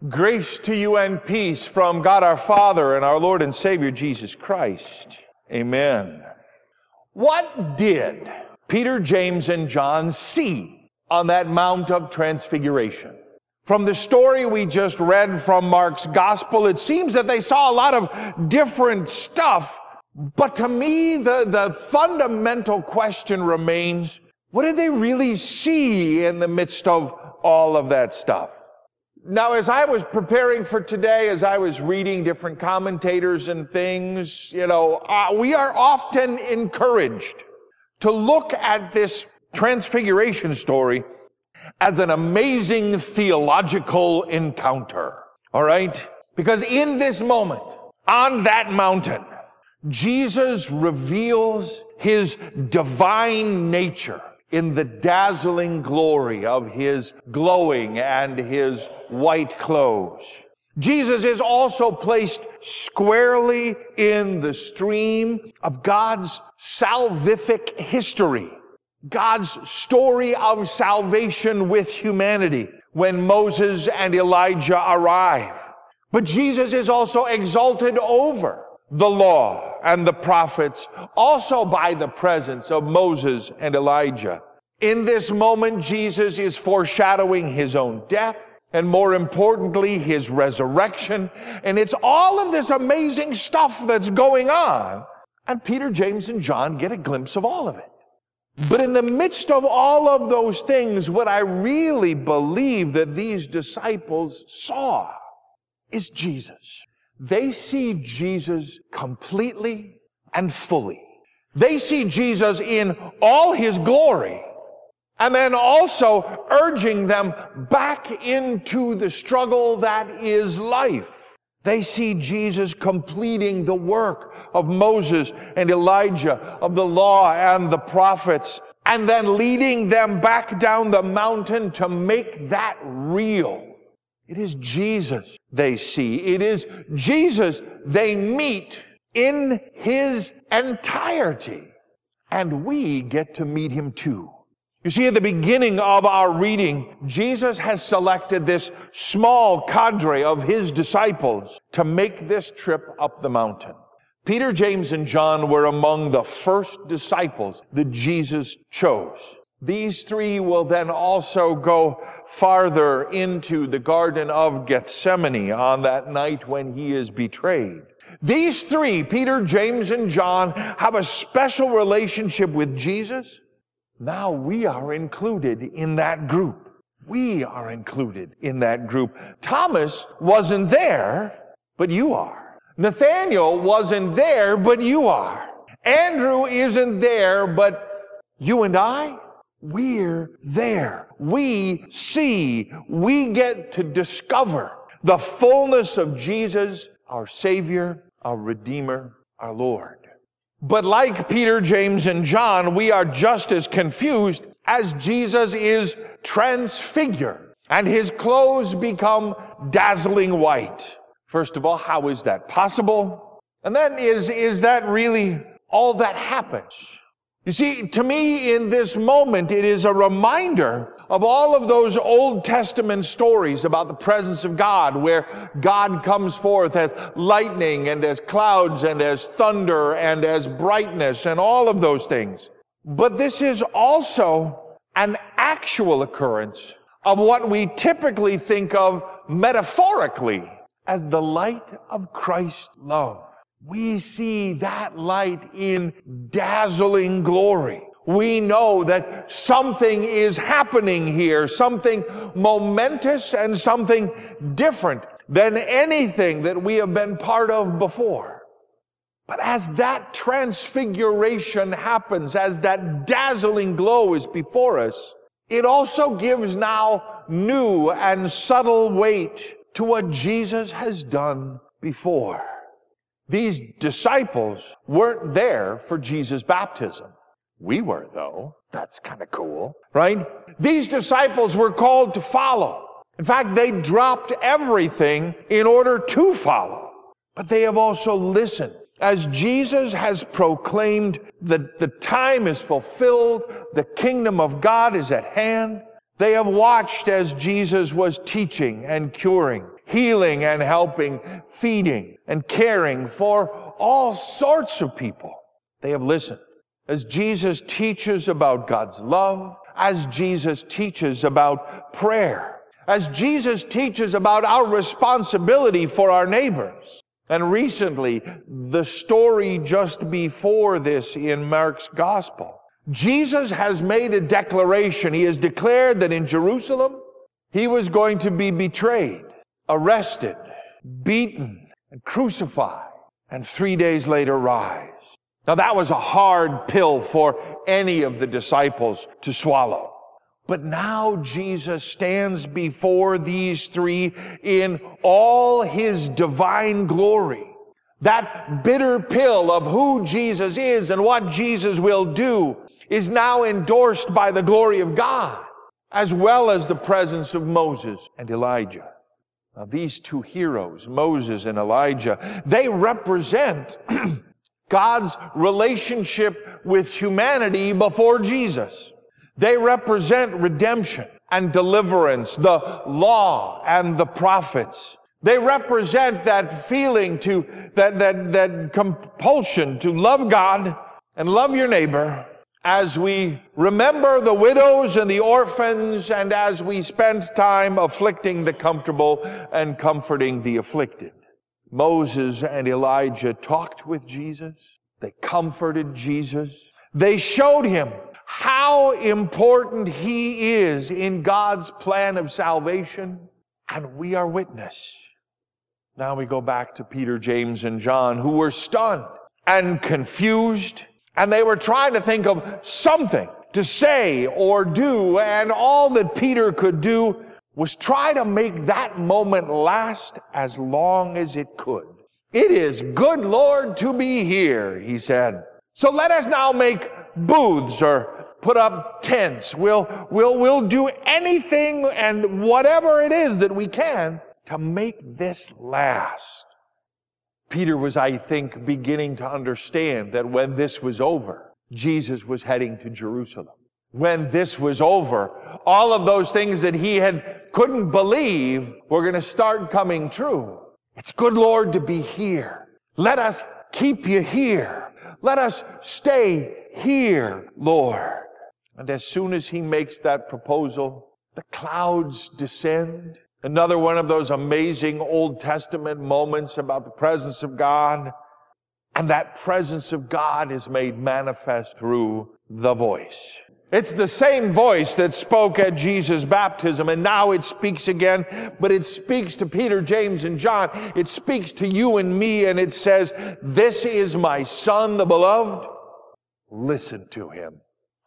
Grace to you and peace from God our Father and our Lord and Savior Jesus Christ. Amen. What did Peter, James, and John see on that Mount of Transfiguration? From the story we just read from Mark's Gospel, it seems that they saw a lot of different stuff. But to me, the fundamental question remains, what did they really see in the midst of all of that stuff? Now, as I was preparing for today, as I was reading different commentators and things, we are often encouraged to look at this transfiguration story as an amazing theological encounter. All right? Because in this moment, on that mountain, Jesus reveals his divine nature in the dazzling glory of his glowing and his white clothes. Jesus is also placed squarely in the stream of God's salvific history, God's story of salvation with humanity when Moses and Elijah arrive. But Jesus is also exalted over the law and the prophets, also by the presence of Moses and Elijah. In this moment, Jesus is foreshadowing his own death, and more importantly, his resurrection. And it's all of this amazing stuff that's going on. And Peter, James, and John get a glimpse of all of it. But in the midst of all of those things, what I really believe that these disciples saw is Jesus. They see Jesus completely and fully. They see Jesus in all his glory, and then also urging them back into the struggle that is life. They see Jesus completing the work of Moses and Elijah, of the law and the prophets, and then leading them back down the mountain to make that real. It is Jesus they see. It is Jesus they meet in his entirety. And we get to meet him too. You see, at the beginning of our reading, Jesus has selected this small cadre of his disciples to make this trip up the mountain. Peter, James, and John were among the first disciples that Jesus chose. These three will then also go farther into the Garden of Gethsemane on that night when he is betrayed. These three, Peter, James, and John, have a special relationship with Jesus. Now we are included in that group. We are included in that group. Thomas wasn't there, but you are. Nathaniel wasn't there, but you are. Andrew isn't there, but you and I, we're there. We see, we get to discover the fullness of Jesus, our Savior, our Redeemer, our Lord. But like Peter, James, and John, we are just as confused as Jesus is transfigured and his clothes become dazzling white. First of all, how is that possible? And then is that really all that happens? You see, to me, in this moment, it is a reminder of all of those Old Testament stories about the presence of God, where God comes forth as lightning and as clouds and as thunder and as brightness and all of those things. But this is also an actual occurrence of what we typically think of metaphorically as the light of Christ's love. We see that light in dazzling glory. We know that something is happening here, something momentous and something different than anything that we have been part of before. But as that transfiguration happens, as that dazzling glow is before us, it also gives now new and subtle weight to what Jesus has done before. These disciples weren't there for Jesus' baptism. We were, though. That's kind of cool, right? These disciples were called to follow. In fact, they dropped everything in order to follow. But they have also listened. As Jesus has proclaimed that the time is fulfilled, the kingdom of God is at hand, they have watched as Jesus was teaching and curing healing and helping, feeding and caring for all sorts of people. They have listened. As Jesus teaches about God's love, as Jesus teaches about prayer, as Jesus teaches about our responsibility for our neighbors. And recently, the story just before this in Mark's gospel, Jesus has made a declaration. He has declared that in Jerusalem, he was going to be betrayed, arrested, beaten, and crucified, and 3 days later rise. Now that was a hard pill for any of the disciples to swallow. But now Jesus stands before these three in all his divine glory. That bitter pill of who Jesus is and what Jesus will do is now endorsed by the glory of God, as well as the presence of Moses and Elijah. Now these two heroes, Moses and Elijah, they represent God's relationship with humanity before Jesus. They represent redemption and deliverance, the law and the prophets. They represent that feeling that compulsion to love God and love your neighbor as we remember the widows and the orphans and as we spend time afflicting the comfortable and comforting the afflicted. Moses and Elijah talked with Jesus. They comforted Jesus. They showed him how important he is in God's plan of salvation, and we are witness. Now we go back to Peter, James, and John, who were stunned and confused, and they were trying to think of something to say or do, and all that Peter could do was try to make that moment last as long as it could. "It is good, Lord, to be here," he said. "So let us now make booths or put up tents. We'll do anything and whatever it is that we can to make this last." Peter was, I think, beginning to understand that when this was over, Jesus was heading to Jerusalem. When this was over, all of those things that he couldn't believe were going to start coming true. "It's good, Lord, to be here. Let us keep you here. Let us stay here, Lord." And as soon as he makes that proposal, the clouds descend. Another one of those amazing Old Testament moments about the presence of God. And that presence of God is made manifest through the voice. It's the same voice that spoke at Jesus' baptism, and now it speaks again, but it speaks to Peter, James, and John. It speaks to you and me, and it says, "This is my Son, the beloved. Listen to him.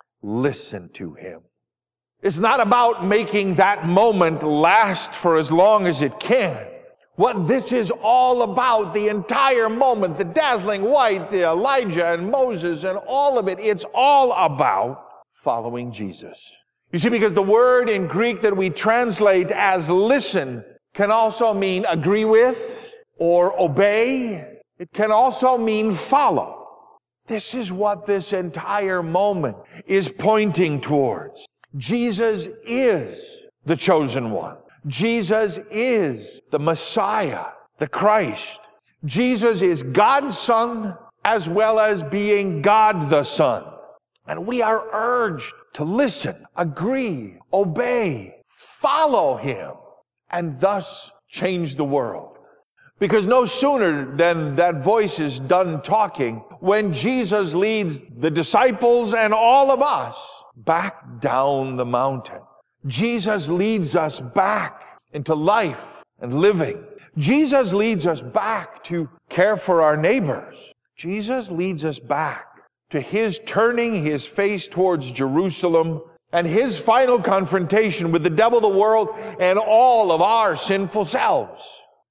Listen to him." It's not about making that moment last for as long as it can. What this is all about, the entire moment, the dazzling white, the Elijah and Moses and all of it, it's all about following Jesus. You see, because the word in Greek that we translate as listen can also mean agree with or obey. It can also mean follow. This is what this entire moment is pointing towards. Jesus is the chosen one. Jesus is the Messiah, the Christ. Jesus is God's Son as well as being God the Son. And we are urged to listen, agree, obey, follow him, and thus change the world. Because no sooner than that voice is done talking, when Jesus leads the disciples and all of us back down the mountain. Jesus leads us back into life and living. Jesus leads us back to care for our neighbors. Jesus leads us back to his turning his face towards Jerusalem and his final confrontation with the devil, the world, and all of our sinful selves.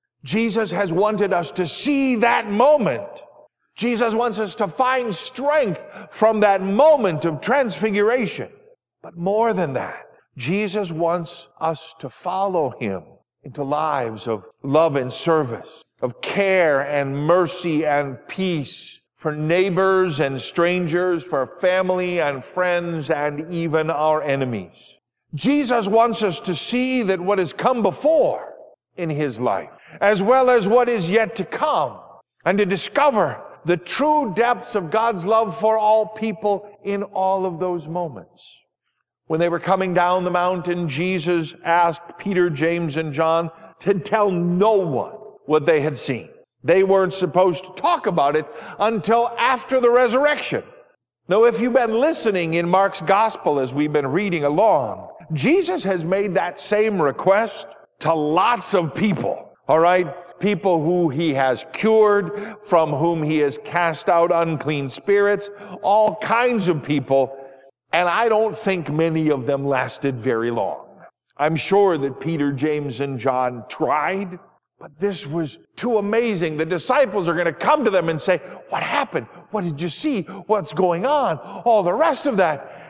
Jesus has wanted us to see that moment. Jesus wants us to find strength from that moment of transfiguration. But more than that, Jesus wants us to follow him into lives of love and service, of care and mercy and peace for neighbors and strangers, for family and friends, and even our enemies. Jesus wants us to see that what has come before in his life, as well as what is yet to come, and to discover the true depths of God's love for all people in all of those moments. When they were coming down the mountain, Jesus asked Peter, James, and John to tell no one what they had seen. They weren't supposed to talk about it until after the resurrection. Now, if you've been listening in Mark's gospel as we've been reading along, Jesus has made that same request to lots of people, all right? People who he has cured, from whom he has cast out unclean spirits, all kinds of people. And I don't think many of them lasted very long. I'm sure that Peter, James, and John tried, but this was too amazing. The disciples are going to come to them and say, what happened? What did you see? What's going on? All the rest of that.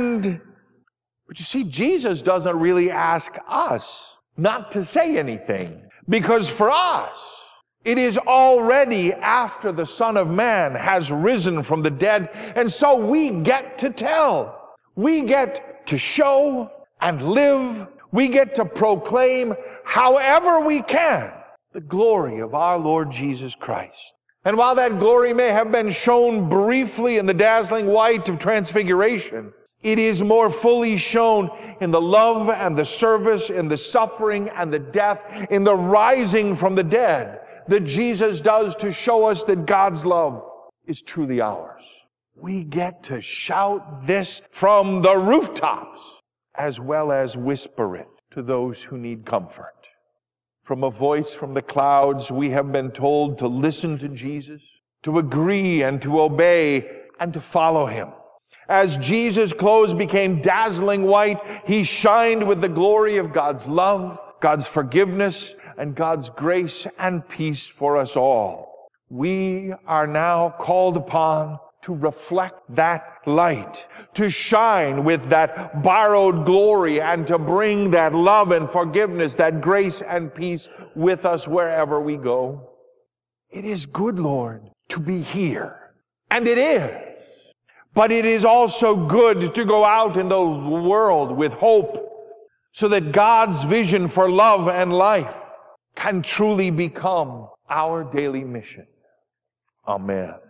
But you see, Jesus doesn't really ask us not to say anything, because for us, it is already after the Son of Man has risen from the dead, and so we get to tell. We get to show and live. We get to proclaim, however we can, the glory of our Lord Jesus Christ. And while that glory may have been shown briefly in the dazzling white of transfiguration, it is more fully shown in the love and the service, in the suffering and the death, in the rising from the dead, that Jesus does to show us that God's love is truly ours. We get to shout this from the rooftops, as well as whisper it to those who need comfort. From a voice from the clouds, we have been told to listen to Jesus, to agree and to obey and to follow him. As Jesus' clothes became dazzling white, he shined with the glory of God's love, God's forgiveness, and God's grace and peace for us all. We are now called upon to reflect that light, to shine with that borrowed glory, and to bring that love and forgiveness, that grace and peace with us wherever we go. It is good, Lord, to be here. And it is. But it is also good to go out in the world with hope, so that God's vision for love and life can truly become our daily mission. Amen.